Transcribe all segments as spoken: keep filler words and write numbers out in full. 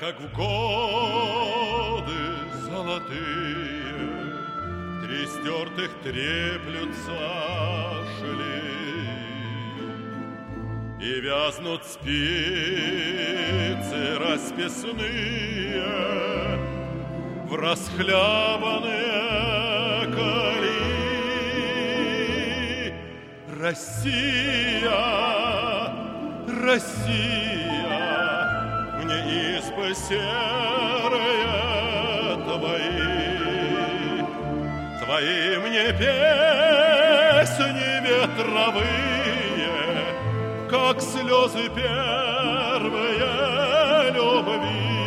как в годы золотые три стертых треплются шли, и вязнут спицы расписные в расхлябанные колеи. Россия, Россия, мне избы серые твои, твои мне песни ветровые, как слезы первые любви.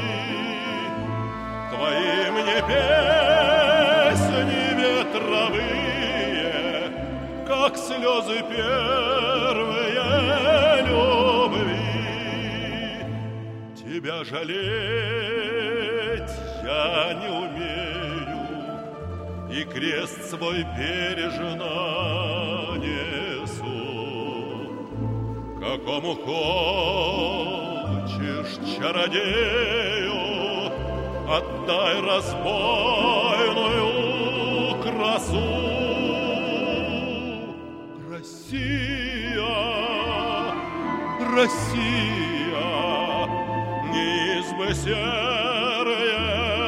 Твои мне песни ветровые, как слезы первые любви. Тебя жалеть я не умею, и крест свой бережно несу. Какому хочешь чародею отдай разбойную красу. Россия, Россия, не избы серые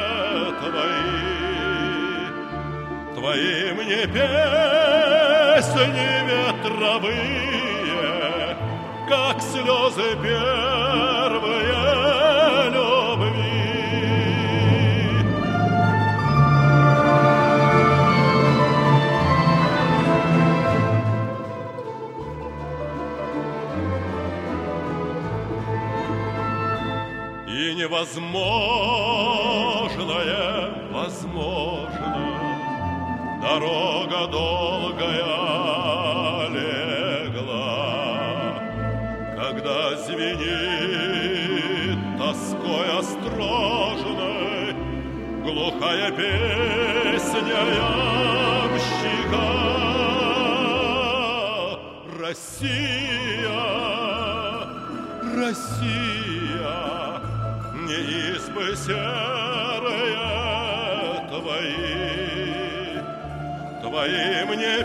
твои, твои мне песни ветровые, как слезы первые любви. И невозможное возможно, дорога долгая легла, когда звенит тоской острожной глухая песня ямщика. Россия, Россия, не избы серые твои, твои мне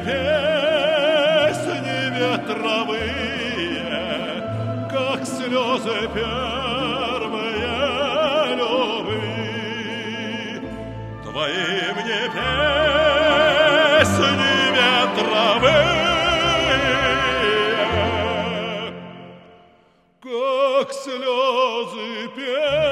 песни ветровые, как слезы первые любви. Твои мне песни ветровые, как слезы первые.